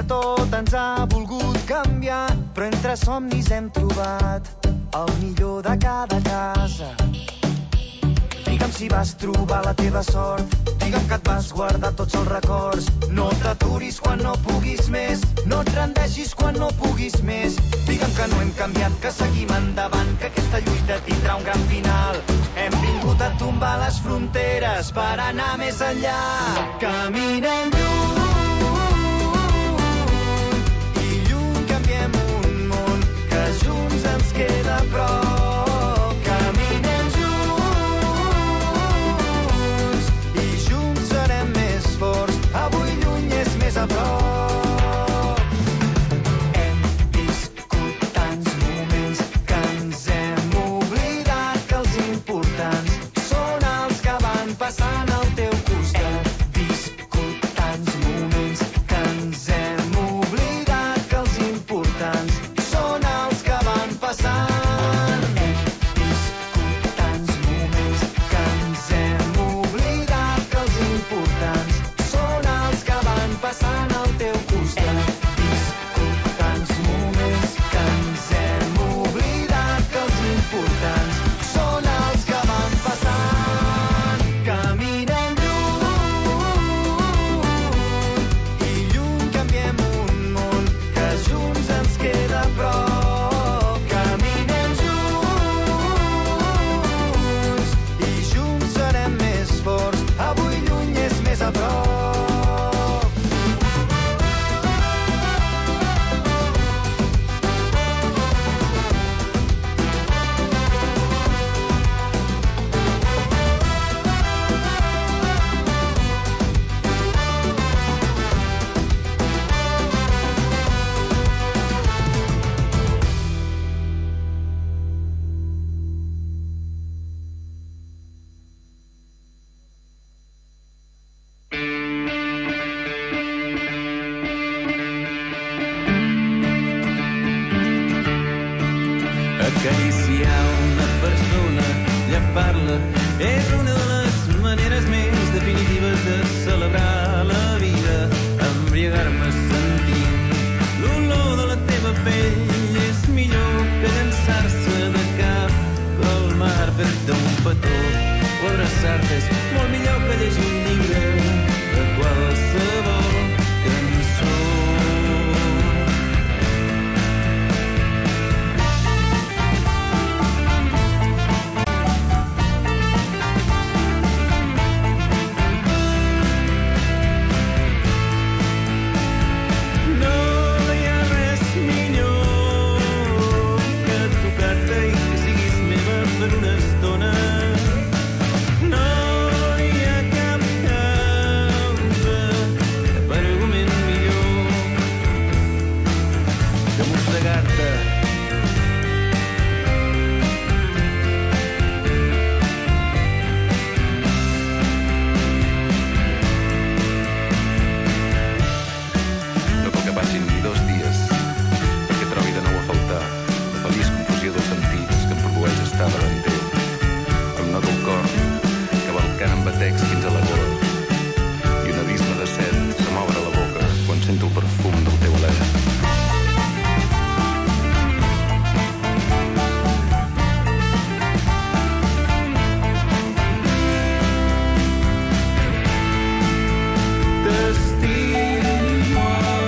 que tot ens ha volgut canviar, però entre somnis hem trobat el millor de cada casa. Digue'm si vas trobar la teva sort, digue'm que et vas guardar tots els records. No t'aturis quan no puguis més, no et rendeixis quan no puguis més. Digue'm que no hem canviat, que seguim endavant, que aquesta lluita tindrà un gran final. Hem vingut a tombar les fronteres per anar més enllà. Caminem lluny i lluny canviem un món que junts ens queda a prop. Caminem junts i junts serem més forts. Avui lluny és més a prop. Hem viscut tants moments que ens hem oblidat que els importants són els que van passant al teu costat. Hem viscut tants moments que ens hem oblidat que els importants són els que van passant. Hem viscut tants moments que ens hem oblidat que els importants són els que van passant al teu costat. Hem viscut tants moments que ens hem oblidat que els importants són els que van passant. Caminem lluny i lluny canviem un món que junts ens queda a prop. Caminem junts i junts serem més forts. Avui lluny és més a prop. Acariciar una persona, llepar-la, és una de les maneres més definitives de celebrar la vida. Embriagar-me sentint l'olor de la teva pell és millor que llançar-se de cap al mar, fer-te un petó o abraçar-te és molt millor que llegir un llibre de qualsevol cançó. Per una estona no hi ha cap causa, cap argument millor que mossegar-te. No cal que passin ni 2 dies perquè trobi de nou a faltar la feliç confusió dels sentits que em produeix estar davant teu. El no del cor que balcant em batecs fins a la gola i un abisme de set que m'obre la boca quan sento el perfum del teu alè. T'estimo,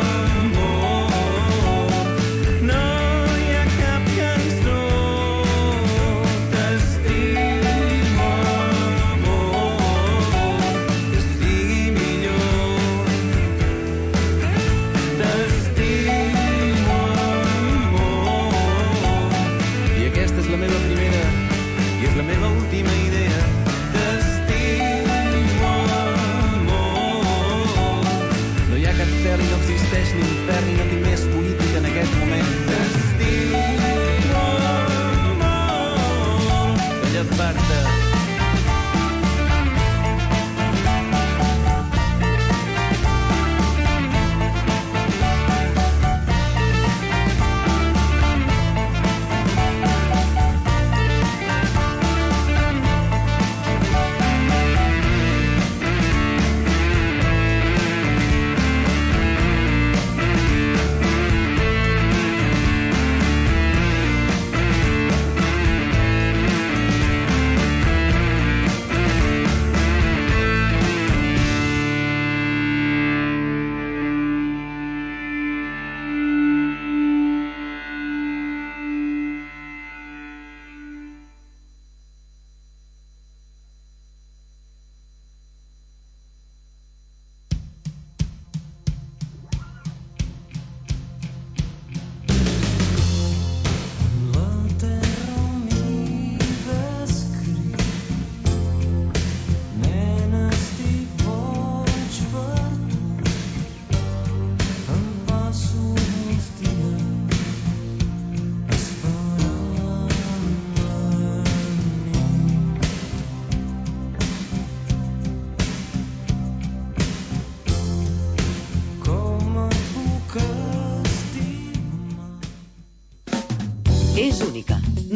amor, no hi ha cap cançó. T'estimo, amor, que sigui millor. T'estimo, amor, i aquesta és la meva primera i és la meva última idea. T'estimo, amor, no hi ha cap cel i no existeix l'infern i no tinc més política en aquest moment. T'estimo, amor, que llepar-te.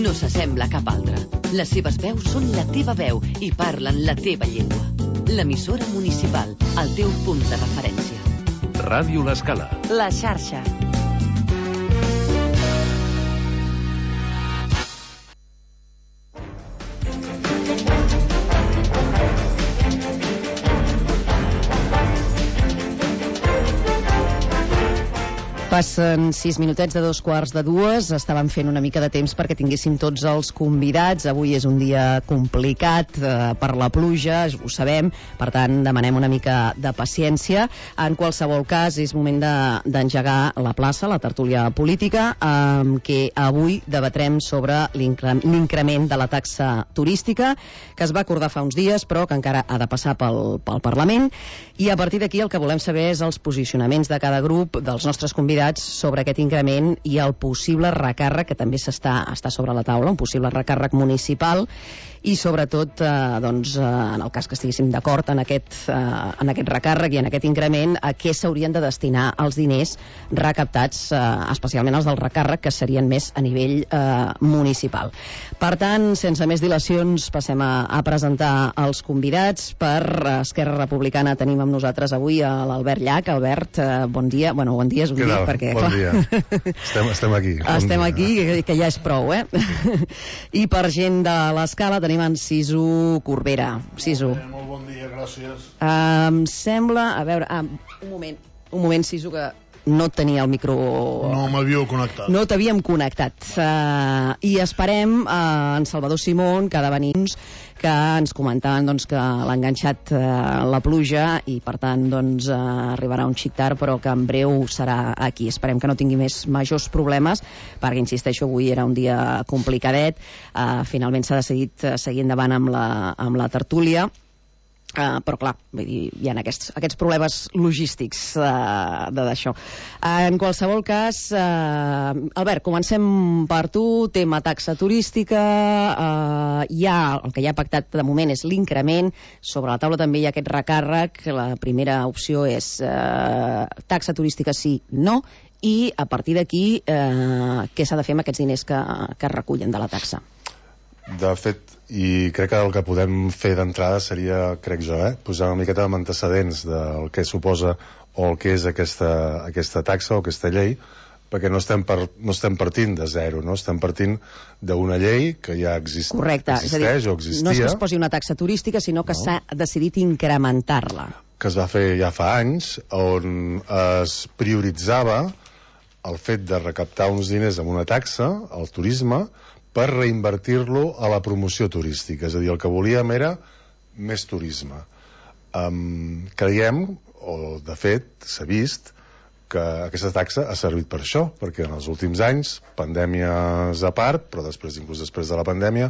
no s'assembla a cap altra. Les seves veus són la teva veu i parlen la teva llengua. L'emissora municipal, el teu punt de referència. Ràdio L'Escala. La xarxa. Passen 6 minutets de 2:15. Estàvem fent una mica de temps perquè tinguéssim tots els convidats. Avui és un dia complicat per la pluja, ho sabem, per tant demanem una mica de paciència. En qualsevol cas, és moment d'engegar la plaça, la tertúlia política, que avui debatrem sobre l'increment de la taxa turística, que es va acordar fa uns dies, però que encara ha de passar pel Parlament. I a partir d'aquí el que volem saber és els posicionaments de cada grup, dels nostres convidats, sobre aquest increment i el possible recàrrec, que també està sobre la taula, un possible recàrrec municipal, i sobretot en el cas que estiguéssim d'acord en aquest recàrrec i en aquest increment, a què s'haurien de destinar els diners recaptats, especialment els del recàrrec, que serien més a nivell municipal. Per tant, sense més dilacions, passem a presentar els convidats. Per Esquerra Republicana tenim amb nosaltres avui a l'Albert Llach. Albert, bon dia. Bueno, bon dia és un dia perquè... Bon dia. Estem aquí. Estem aquí, que ja és prou, I per gent de l'Escala tenim en Sisu Corbera. Sisu. Molt bon dia, gràcies. Em sembla... A veure, un moment, Sisu, que no tenia el micro... No m'havíeu connectat. No t'havíem connectat. I esperem en Salvador Simón, que ha de venir, que ens comentaven que l'ha enganxat la pluja i per tant arribarà un xic tard, però que en breu serà aquí. Esperem que no tingui més majors problemes, perquè insisteixo, avui era un dia complicadet. Finalment s'ha decidit seguir endavant amb la tertúlia. Però clar, vull dir, hi ha aquests problemes logístics d'això. En qualsevol cas, Albert, comencem per tu. Tema taxa turística, el que ja ha pactat de moment és l'increment. Sobre la taula també hi ha aquest recàrrec. La primera opció és taxa turística sí, no, i a partir d'aquí què s'ha de fer amb aquests diners que es recullen de la taxa? De fet, i crec que el que podem fer d'entrada seria, crec jo, posar una miqueta amb antecedents del que suposa o el que és aquesta taxa o aquesta llei, perquè no estem partint de zero, no? Estem partint d'una llei que ja existeix. Correcte, és a dir, o existia. No és que es posi una taxa turística, sinó que s'ha decidit incrementar-la. Que es va fer ja fa anys, on es prioritzava el fet de recaptar uns diners amb una taxa, el turisme, per reinvertir-lo a la promoció turística. És a dir, el que volíem era més turisme. Creiem, o de fet s'ha vist, que aquesta taxa ha servit per això, perquè en els últims anys, pandèmies a part, però inclús després de la pandèmia,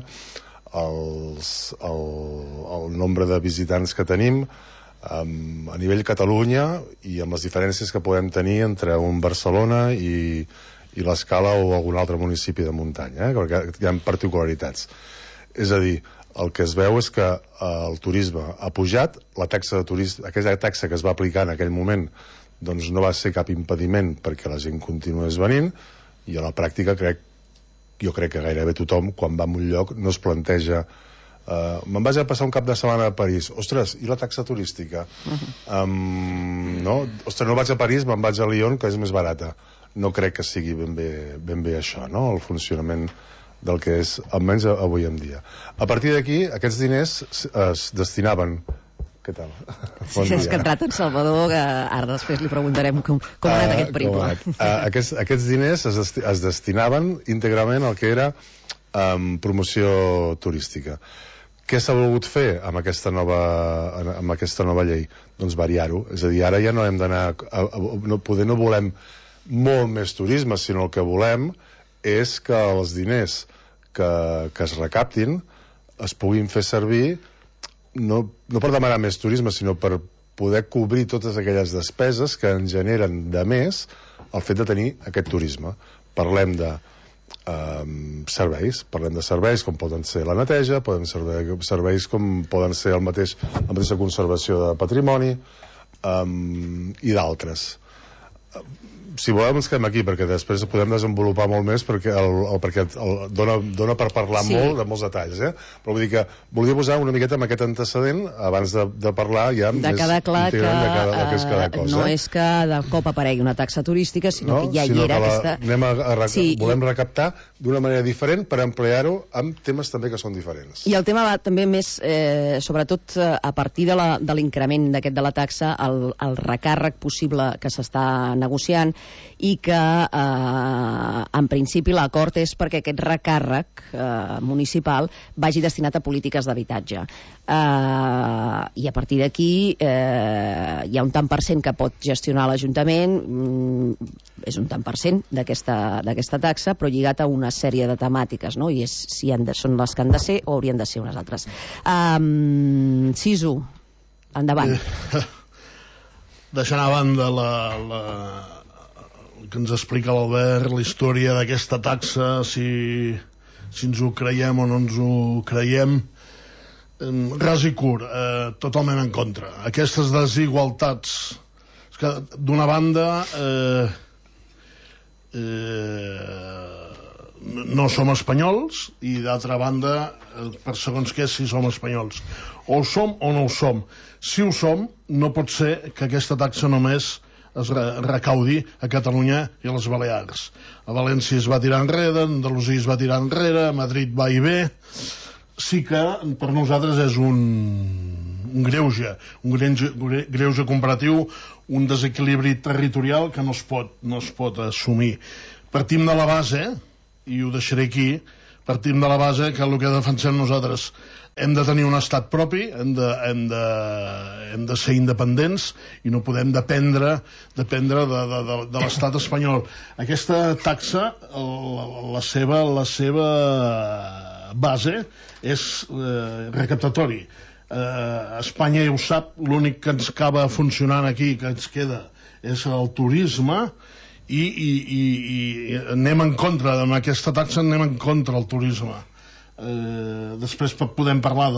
el nombre de visitants que tenim a nivell Catalunya i amb les diferències que podem tenir entre un Barcelona i l'Escala o algun altre municipi de muntanya, perquè hi ha particularitats. És a dir, el que es veu és que el turisme ha pujat, aquella taxa que es va aplicar en aquell moment no va ser cap impediment perquè la gent continués venint, i a la pràctica jo crec que gairebé tothom, quan va a un lloc, no es planteja me'n vaig a passar un cap de setmana a París, ostres, i la taxa turística? Ostres, no vaig a París, me'n vaig a Lyon, que és més barata. No crec que sigui ben bé això, no? El funcionament del que és, almenys avui en dia. A partir d'aquí, aquests diners es destinaven... Què tal? Bon dia. És que ha entrat en Salvador, que ara després li preguntarem com ha anat aquest periple. Aquests diners es destinaven íntegrament al que era promoció turística. Què s'ha volgut fer amb aquesta nova llei? Doncs variar-ho. És a dir, ara ja no hem d'anar... Poder no volem molt més turisme, sinó el que volem és que els diners que es recaptin es puguin fer servir no per demanar més turisme, sinó per poder cobrir totes aquelles despeses que ens generen de més el fet de tenir aquest turisme. Parlem de serveis com poden ser la neteja, poden ser serveis com poden ser la mateixa conservació de patrimoni i d'altres. si volem ens quedem aquí, perquè després podem desenvolupar molt més, perquè dona per parlar molt de molts detalls, però vull dir que volia posar una miqueta amb aquest antecedent abans de parlar ja de quedar clar que no és que de cop aparegui una taxa turística, sinó que ja hi era aquesta... Volem recaptar d'una manera diferent per emplear-ho amb temes també que són diferents. I el tema va també més, sobretot a partir de l'increment d'aquest de la taxa, el recàrrec possible que s'està negociant, i que en principi l'acord és perquè aquest recàrrec municipal vagi destinat a polítiques d'habitatge, i a partir d'aquí hi ha un tant per cent que pot gestionar l'Ajuntament, és un tant per cent d'aquesta taxa, però lligat a una sèrie de temàtiques, no? I és si són les que han de ser o haurien de ser unes altres. Sisu, endavant. Deixant a banda el que ens explica l'Albert, la història d'aquesta taxa, si ens ho creiem o no ens ho creiem, ras i curt, totalment en contra. Aquestes desigualtats, és que d'una banda no som espanyols, i d'altra banda, per segons què, si som espanyols. O ho som o no ho som. Si ho som, no pot ser que aquesta taxa només es recaudi a Catalunya i a les Balears. A València es va tirar enrere, a Andalusia es va tirar enrere, a Madrid va i ve. Sí que per nosaltres és un greuge comparatiu, un desequilibri territorial que no es pot assumir. Partim de la base, i ho deixaré aquí, partim de la base que el que defensem nosaltres: hem de tenir un estat propi, hem de ser independents i no podem dependre de l'estat espanyol. Aquesta taxa, la seva base és recaptatori. Espanya ja ho sap, l'únic que ens acaba funcionant aquí, que ens queda, és el turisme, i anem en contra, amb aquesta taxa anem en contra del turisme. Després podem parlar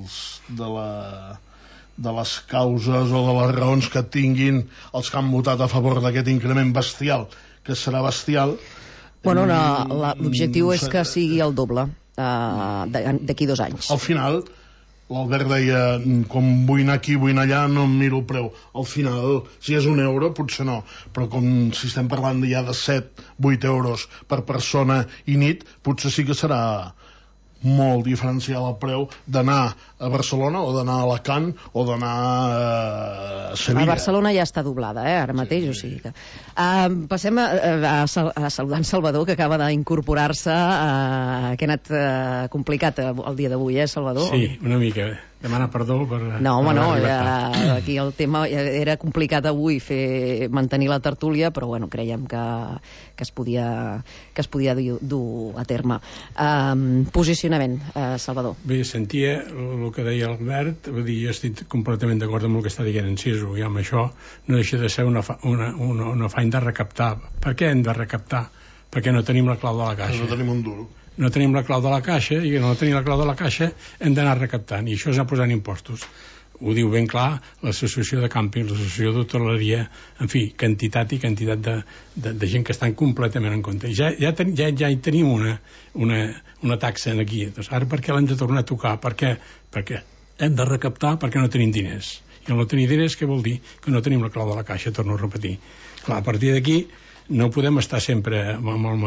de les causes o de les raons que tinguin els que han votat a favor d'aquest increment bestial, que serà bestial. Bueno, l'objectiu és que sigui el doble d'aquí 2 anys. Al final, l'Albert deia, com vull anar aquí, vull anar allà, no em miro el preu. Al final, si és €1, potser no, però com si estem parlant ja de 7-8 euros per persona i nit, potser sí que serà molt diferencial el preu d'anar a Barcelona o d'anar a Alacant o d'anar a Sevilla. A Barcelona ja està doblada, ara mateix, o sigui que... Passem a saludar en Salvador, que acaba d'incorporar-se, que ha anat complicat el dia d'avui, Salvador? Sí, una mica. Demana perdó per... No, home, no, aquí el tema era complicat avui mantenir la tertúlia, però bueno, creiem que es podia dur a terme. Posicionament, Salvador. Bé, sentia el que deia Albert, vull dir, jo estic completament d'acord amb el que està dient en Sisu, i amb això no deixa de ser un afany de recaptar. Per què hem de recaptar? Perquè no tenim la clau de la caixa. No tenim un duro. No tenim la clau de la caixa, i no tenim la clau de la caixa hem d'anar recaptant, i això és anar posant impostos. Ho diu ben clar l'associació de càmping, l'associació d'hoteleria, en fi, quantitat de gent que estan completament en compte. Ja hi tenim una taxa aquí. Doncs ara per què l'hem de tornar a tocar? Perquè hem de recaptar, perquè no tenim diners. I el no tenir diners, què vol dir? Que no tenim la clau de la caixa, torno a repetir. Clar, a partir d'aquí no podem estar sempre amb el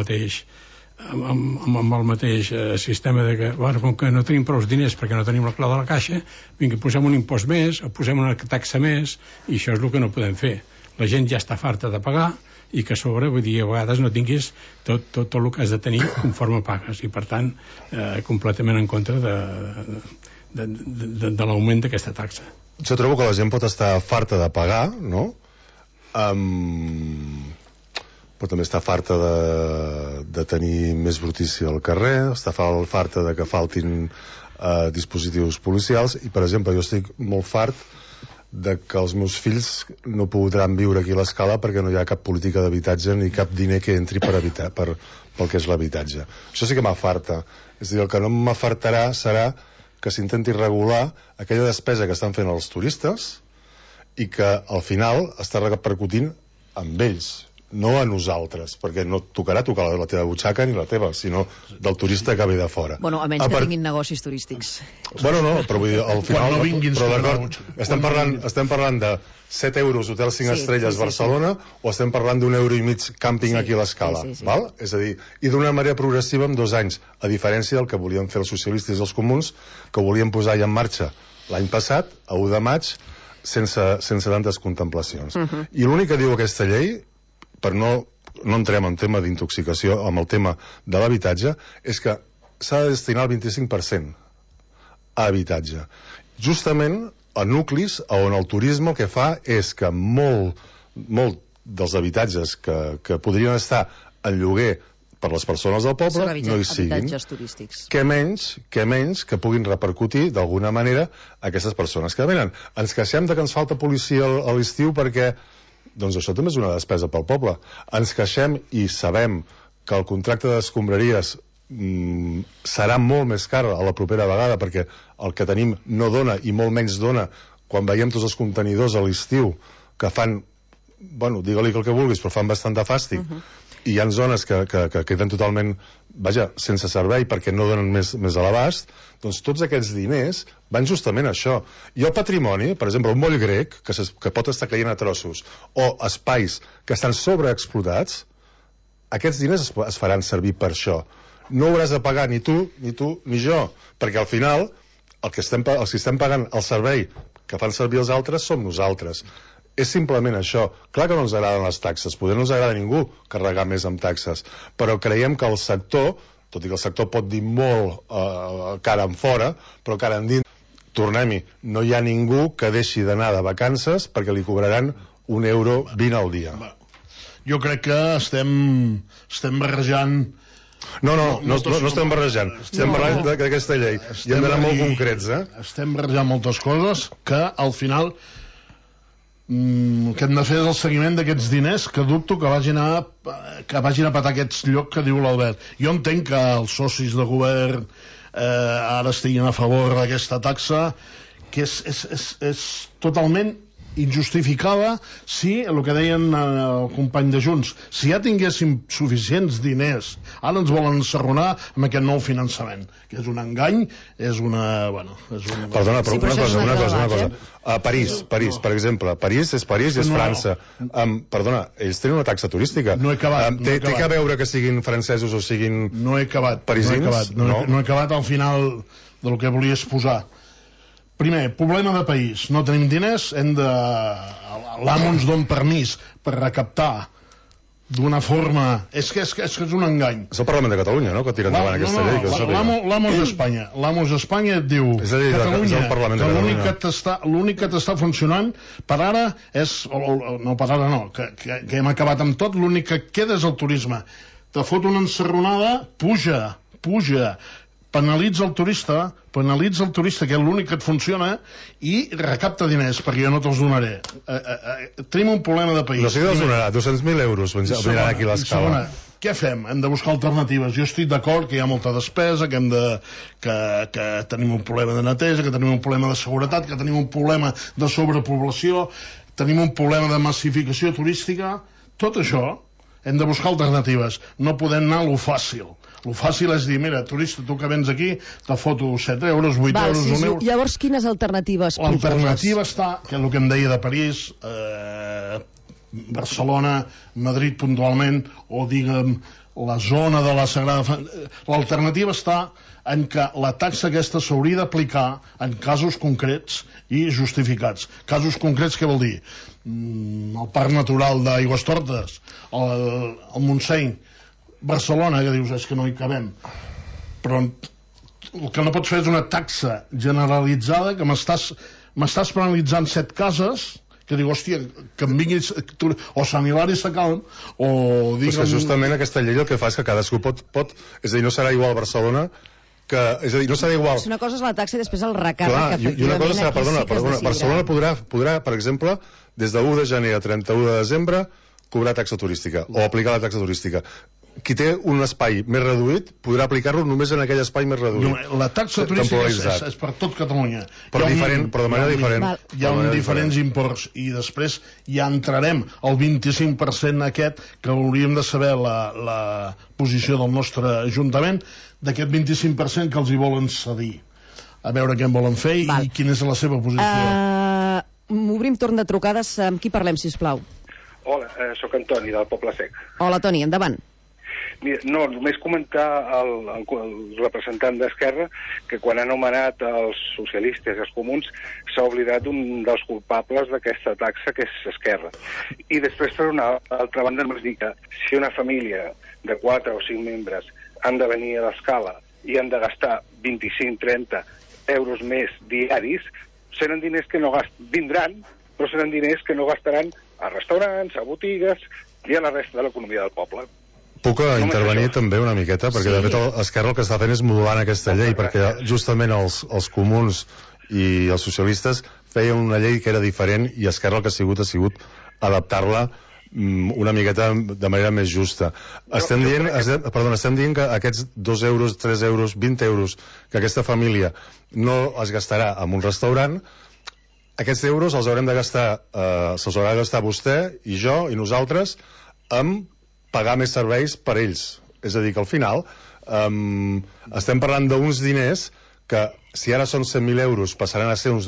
mateix sistema de que, bueno, com que no tenim prou diners perquè no tenim la clau de la caixa, vinga, posem un impost més, o posem una taxa més, i això és el que no podem fer. La gent ja està farta de pagar, i que a sobre, vull dir, a vegades no tinguis tot el que has de tenir conforme pagues, i per tant, completament en contra de l'augment d'aquesta taxa. Jo trobo que la gent pot estar farta de pagar, no? Però també està farta de tenir més brutícia al carrer, està farta de que faltin dispositius policials, i per exemple jo estic molt fart de que els meus fills no podran viure aquí a l'Escala perquè no hi ha cap política d'habitatge ni cap diner que entri pel que és l'habitatge. Això sí que m'afarta. És a dir, el que no m'afartarà serà que s'intenti regular aquella despesa que estan fent els turistes i que al final està repercutint amb ells, no a nosaltres, perquè no tocarà tocar la teva butxaca ni la teva, sinó del turista que ve de fora. Bueno, a menys que tinguin negocis turístics. Bueno, no, però vull dir, al final... Quan no vinguin, però d'acord, estem parlant de 7 euros hotel 5 estrelles Barcelona, o estem parlant d'1,5 € càmping aquí a l'Escala, val? És a dir, i d'una manera progressiva en 2 anys, a diferència del que volien fer els socialistes i els comuns, que volien posar ja en marxa l'any passat, a 1 de maig, sense tantes contemplacions. I l'únic que diu aquesta llei, per no entrem en tema d'intoxicació, amb el tema de l'habitatge, és que s'ha de destinar el 25% a habitatge. Justament a nuclis on el turisme el que fa és que molt dels habitatges que podrien estar en lloguer per les persones del poble no hi siguin. Habitatges turístics. Què menys que puguin repercutir d'alguna manera a aquestes persones que venen. Ens queixem de que ens falta policia a l'estiu perquè doncs això també és una despesa pel poble. Ens queixem i sabem que el contracte d'escombraries serà molt més car a la propera vegada perquè el que tenim no dona i molt menys dona quan veiem tots els contenidors a l'estiu que fan, bueno, digue-li el que vulguis, però fan bastant de fàstic. I hi ha zones que queden totalment, sense servei perquè no donen més a l'abast. Doncs tots aquests diners van justament a això. I el patrimoni, per exemple, un moll grec que pot estar caient a trossos o espais que estan sobreexplotats, aquests diners es faran servir per això. No hauràs de pagar ni tu ni jo, perquè al final els que estem pagant el servei que fan servir els altres som nosaltres. És simplement això. Clar que no ens agraden les taxes, potser no ens agrada a ningú carregar més amb taxes, però creiem que el sector, tot i que el sector pot dir molt cara en fora, però cara endins, tornem-hi, no hi ha ningú que deixi d'anar de vacances perquè li cobraran €1,20 al dia. Jo crec que estem barrejant... No estem barrejant. Estem parlant d'aquesta llei. I hem d'anar molt concrets, Estem barrejant moltes coses que al final que hem de fer és el seguiment d'aquests diners que dubto que vagin a patar aquests llocs que diu l'Albert. Jo entenc que els socis de govern ara estiguin a favor d'aquesta taxa, que és totalment injustificada si, el que deien el company de Junts, si ja tinguéssim suficients diners, ara ens volen encerronar amb aquest nou finançament, que és un engany, és una... Perdona, però una cosa. A París, per exemple. París és França. Perdona, ells tenen una taxa turística. No he acabat. Té que veure que siguin francesos o siguin parisins? No he acabat al final del que volia exposar. Primer, problema de país. No tenim diners, l'AMO ens dona permís per recaptar d'una forma... És que és un engany. És el Parlament de Catalunya, no?, que tira endavant aquesta llei. L'AMO és Espanya. L'AMO és Espanya et diu Catalunya, que l'únic que t'està funcionant per ara és... No, per ara no, que hem acabat amb tot, l'únic que queda és el turisme. Te fot una encerronada, puja, penalitza el turista, que és l'únic que et funciona, i recapta diners, perquè jo no te'ls donaré. Tenim un problema de país. No sé què els donarà, 200.000 euros vindran aquí a l'Escala. Què fem? Hem de buscar alternatives. Jo estic d'acord que hi ha molta despesa, que tenim un problema de neteja, que tenim un problema de seguretat, que tenim un problema de sobrepoblació, tenim un problema de massificació turística. Tot això hem de buscar alternatives. No podem anar a lo fàcil. El fàcil és dir, mira, turista, tu que vens aquí, te foto 7 euros, 8 euros, 1 euro... Llavors, quines alternatives proposes? L'alternativa està, que és el que em deia de París, Barcelona, Madrid puntualment, o diguem, la zona de la Sagrada... L'alternativa està en que la taxa aquesta s'hauria d'aplicar en casos concrets i justificats. Casos concrets què vol dir? El Parc Natural d'Aigüestortes, el Montseny, Barcelona, que dius, és que no hi cabem. Però el que no pots fer és una taxa generalitzada que m'estàs penalitzant 7 cases, que diu, hòstia, que em vinguis o Sant Hilari Sacalm, o digue'm... Però que justament aquesta llei el que fa és que cadascú pot... És a dir, no serà igual Barcelona que... És a dir, no serà igual... Una cosa és la taxa i després el recàrrec, que efectivament... I una cosa serà, perdona, Barcelona podrà, per exemple, des de 1 de gener a 31 de desembre, cobrar taxa turística, o aplicar la taxa turística. qui té un espai més reduït podrà aplicar-lo només en aquell espai més reduït. La taxa turística és per tot Catalunya. Però de manera diferent. Hi ha diferents imports, i després ja entrarem al 25% aquest, que hauríem de saber la posició del nostre Ajuntament, d'aquest 25% que els hi volen cedir. A veure què en volen fer i quina és la seva posició. Obrim torn de trucades. Amb qui parlem, sisplau? Hola, sóc Antoni, del Poble Sec. Hola, Toni, endavant. Mira, no, només comentar al representant d'Esquerra que quan ha anomenat els socialistes i els comuns s'ha oblidat un dels culpables d'aquesta taxa, que és Esquerra. I després, per una altra banda, només dir que si una família de 4 o 5 membres han de venir a l'Escala i han de gastar 25-30 euros més diaris, seran diners que no vindran, però seran diners que no gastaran a restaurants, a botigues i a la resta de l'economia del poble. Puc intervenir també una miqueta, perquè de fet Esquerra el que està fent és modulant aquesta llei, perquè justament els comuns i els socialistes feien una llei que era diferent i Esquerra el que ha sigut adaptar-la una miqueta de manera més justa. Estem dient que aquests 2 euros, 3 euros, 20 euros que aquesta família no es gastarà en un restaurant, aquests euros els haurem de gastar, se'ls haurà de gastar vostè i jo i nosaltres en pagar més serveis per ells. És a dir, que al final estem parlant d'uns diners que, si ara són 100.000 euros, passaran a ser uns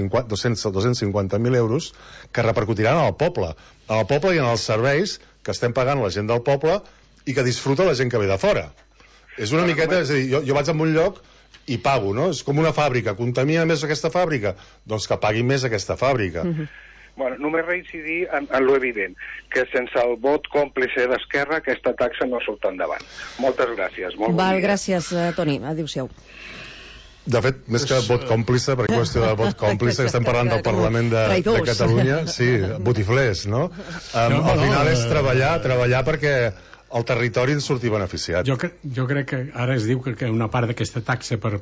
250.000 euros, que repercutiran al poble i en els serveis que estem pagant la gent del poble i que disfruta la gent que ve de fora. És una miqueta, és a dir, jo vaig a un lloc i pago, no? És com una fàbrica. Contamina més aquesta fàbrica? Doncs que pagui més aquesta fàbrica. Bueno, només reincidir en lo evident, que sense el vot còmplice d'Esquerra aquesta taxa no surt endavant. Moltes gràcies. Gràcies, Toni. Adéu-siau. De fet, més que vot còmplice, per qüestió de vot còmplice, que estem parlant del Parlament de Catalunya, sí, botiflers, no? Al final és treballar perquè el territori en surti beneficiat. Jo crec que ara es diu que una part d'aquesta taxa per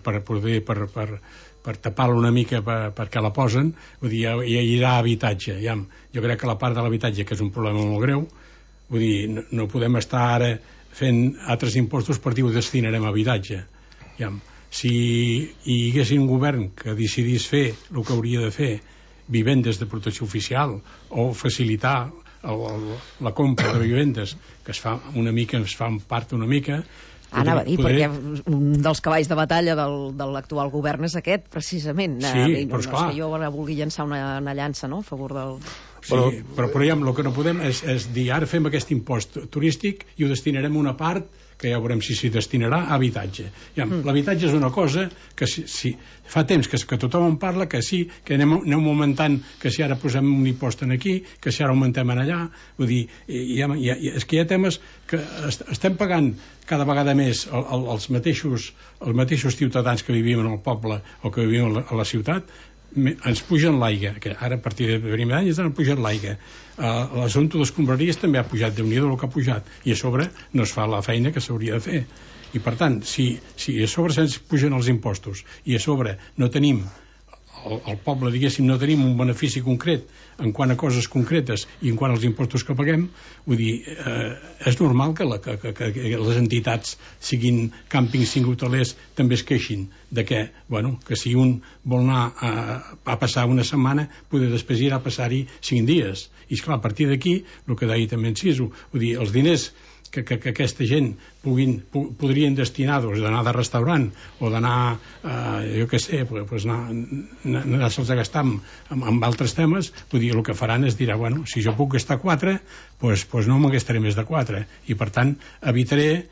tapar-la una mica perquè la posen, vull dir, hi irà habitatge. Jo crec que la part de l'habitatge, que és un problema molt greu, vull dir, no podem estar ara fent altres impostos per dir ho destinarem a habitatge. Si hi hagués un govern que decidís fer el que hauria de fer, vivendes de protecció oficial, o facilitar la compra de vivendes, que es fa en part una mica. Anava a dir, perquè un dels cavalls de batalla de l'actual govern és aquest, precisament. Sí, però esclar. No és que jo ara vulgui llançar una llança, no?, a favor del... Sí, però el que no podem és dir, ara fem aquest impost turístic i ho destinarem una part, que ja veurem si s'hi destinarà, a habitatge. L'habitatge és una cosa que fa temps que tothom en parla, que sí, que anem augmentant, que si ara posem un impost aquí, que si ara augmentem allà, vull dir, és que hi ha temes que estem pagant cada vegada més els mateixos ciutadans que vivim en el poble o que vivim a la ciutat, ens pugen l'aigua, que ara a partir del primer any ens han pujat l'aigua. L'assumpte de les escombraries també ha pujat, Déu-n'hi-do el que ha pujat, i a sobre no es fa la feina que s'hauria de fer. I per tant, si a sobre se'ns pugen els impostos i a sobre no tenim el poble, diguéssim, no tenim un benefici concret en quant a coses concretes i en quant als impostos que paguem, vull dir, és normal que les entitats, siguin càmpings, siguin hotelers, també es queixin de que si un vol anar a passar una setmana, poder després irà a passar-hi 5 dies. I esclar, a partir d'aquí, el que deia també Enciso, vull dir, els diners que aquesta gent podrien destinar d'anar de restaurant o d'anar, jo què sé, anar-se'ls a gastar amb altres temes, vull dir, el que faran és dir, si jo puc gastar 4, doncs no me'n gastaré més de 4, i per tant evitaré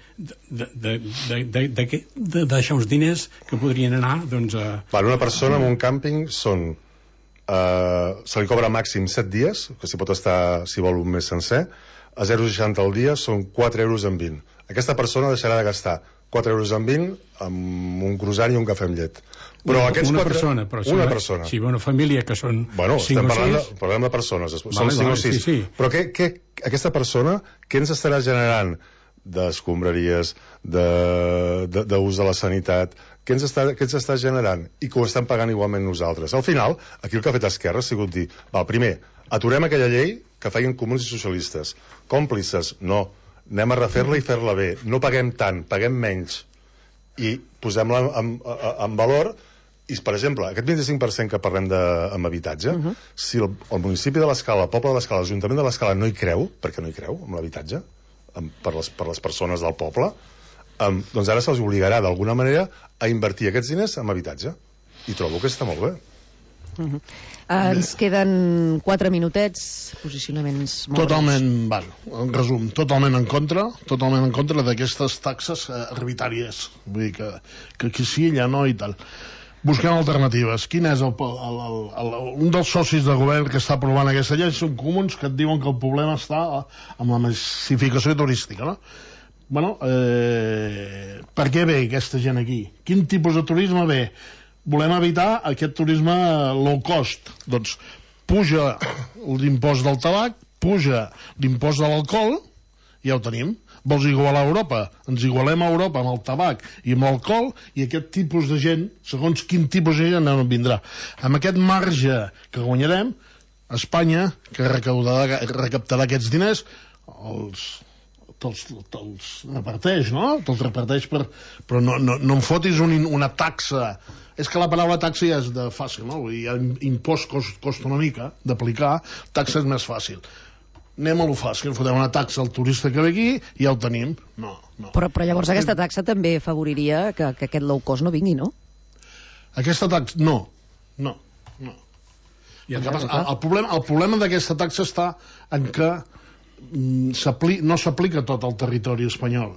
de deixar uns diners que podrien anar a... Una persona en un càmping se li cobra màxim 7 dies, que s'hi pot estar, si vol, un mes sencer, a 0,60 al dia són 4 euros en 20. Aquesta persona deixarà de gastar 4 euros en 20 amb un croissant i un cafè amb llet. Però una persona. Si una família que són 5 o 6... Parlem de persones, són 5 o 6. Sí. Però aquesta persona, què ens estarà generant d'escombraries, d'ús de la sanitat, què ens està generant? I que ho estem pagant igualment nosaltres. Al final, aquí el que ha fet Esquerra ha sigut dir, primer, aturem aquella llei que feien comuns i socialistes. Còmplices, no. anem a refer-la i fer-la bé. No paguem tant, paguem menys. I posem-la en valor. I, per exemple, aquest 25% que parlem amb habitatge, si el municipi de l'Escala, el poble de l'Escala, l'Ajuntament de l'Escala no hi creu, perquè no hi creu, amb l'habitatge, per les persones del poble, doncs ara se'ls obligarà d'alguna manera a invertir aquests diners en habitatge. I trobo que està molt bé. Ens queden 4 minutets, posicionaments molt totalment, en resum, totalment en contra d'aquestes taxes arbitràries. Vull dir que aquí sí, allà no i tal. Busquem alternatives. Quin és un dels socis de govern que està aprovant aquesta llei? Són comuns que et diuen que el problema està amb la massificació turística, no? Bueno, per què ve aquesta gent aquí? Quin tipus de turisme ve? Volem evitar aquest turisme low cost. Doncs puja l'impost del tabac, puja l'impost de l'alcohol, ja ho tenim. Vols igualar a Europa? Ens igualem a Europa amb el tabac i amb l'alcohol, i aquest tipus de gent, segons quin tipus de gent, no vindrà. Amb aquest marge que guanyarem, Espanya, que recaptarà aquests diners, te'ls reparteix, no? Te'ls reparteix però no em fotis una taxa. És que la paraula taxa ja és de fàcil, no? Vull dir, impost costa una mica d'aplicar, taxa és més fàcil. Anem a lo fàcil, fotem una taxa al turista que ve aquí i ja ho tenim. No. Però llavors aquesta taxa també afavoriria que aquest low cost no vingui, no? Aquesta taxa, no. El problema d'aquesta taxa està en que no s'aplica tot al territori espanyol.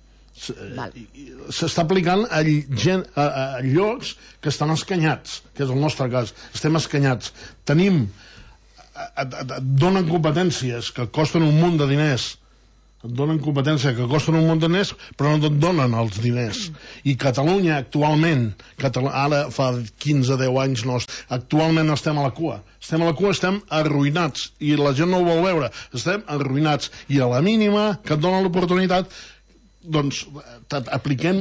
S'està aplicant a llocs que estan escanyats, que és el nostre cas. Estem escanyats. Et donen competències que costen un munt de diners, però no et donen els diners. I Catalunya actualment, ara fa 15-10 anys, actualment estem a la cua, estem arruïnats, i la gent no ho vol veure, estem arruïnats, i a la mínima que et donen l'oportunitat, doncs apliquem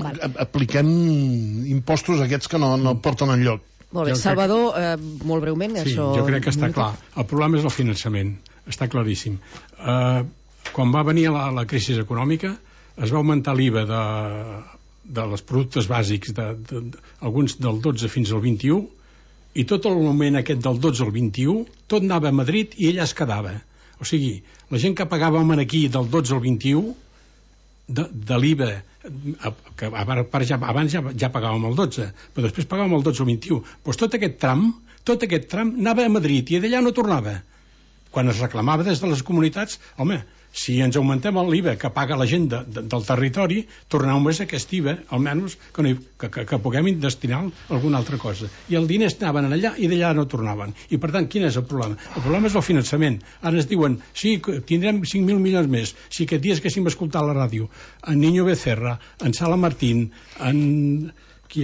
impostos aquests que no porten enlloc. Molt bé, Salvador, molt breument, sí, això... Jo crec que està clar. El problema és el finançament, està claríssim. Quan va venir la crisi econòmica, es va augmentar l'IVA dels productes bàsics, alguns del 12 fins al 21, i tot el moment aquest del 12 al 21, tot anava a Madrid i ella es quedava. O sigui, la gent que pagàvem aquí del 12 al 21, de l'IVA, que abans ja pagàvem el 12, però després pagàvem el 12 al 21. Doncs tot aquest tram anava a Madrid i d'allà no tornava. Quan es reclamava des de les comunitats, home, si ens augmentem l'IVA que paga la gent del territori, tornem més aquest IVA, almenys que puguem destinar a alguna altra cosa. I els diners anaven allà i d'allà no tornaven. I per tant, quin és el problema? El problema és el finançament. Ara ens diuen, sí, tindrem 5.000 milions més. Si aquest dia haguéssim escoltat la ràdio, en Niño Becerra, en Sala Martín, en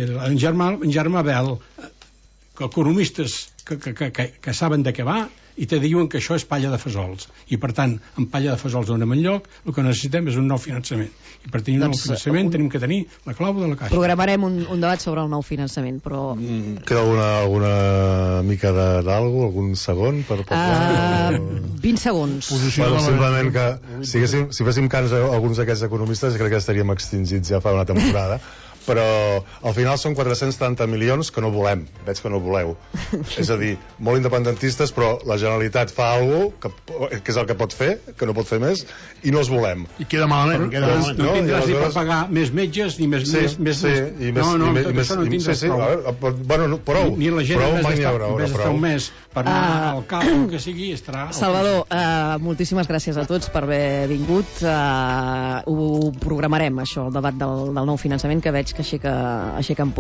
Germà Bel, economistes que saben de què va, i te diuen que això és palla de fesols, i per tant amb palla de fesols no anem enlloc. El que necessitem és un nou finançament, i per tenir un nou finançament tenim que tenir la clau de la caixa. Programarem un debat sobre el nou finançament, però... Queda alguna mica d'algú, algun segon per parlar? 20 segons. Bueno, simplement que si féssim cas a alguns d'aquests economistes crec que estaríem extingits ja fa una temporada. Però al final són 430 milions que no volem, veig que no voleu. És a dir, molt independentistes, però la Generalitat fa alguna cosa que és el que pot fer, que no pot fer més, i no els volem. I queda malament. No tindràs ni per pagar més metges, ni més... No, això no tindràs prou. Bueno, prou. Ni la gent en vez d'estar un mes per anar al cap, el que sigui, estarà... Salvador, moltíssimes gràcies a tots per haver vingut. Ho programarem, això, el debat del nou finançament, que veig que aixequen